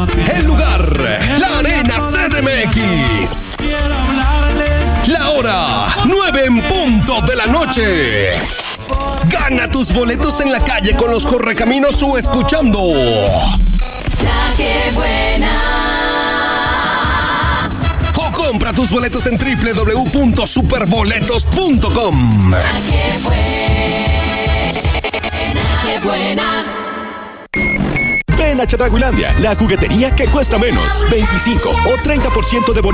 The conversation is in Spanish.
El lugar, la Arena CDMX. La hora, 9 en punto de la noche. Gana tus boletos en la calle con los Correcaminos o escuchando La que buena. O compra tus boletos en www.superboletos.com. La que buena. Ven a Chedraguilandia, la juguetería que cuesta menos. 25 o 30% de boletos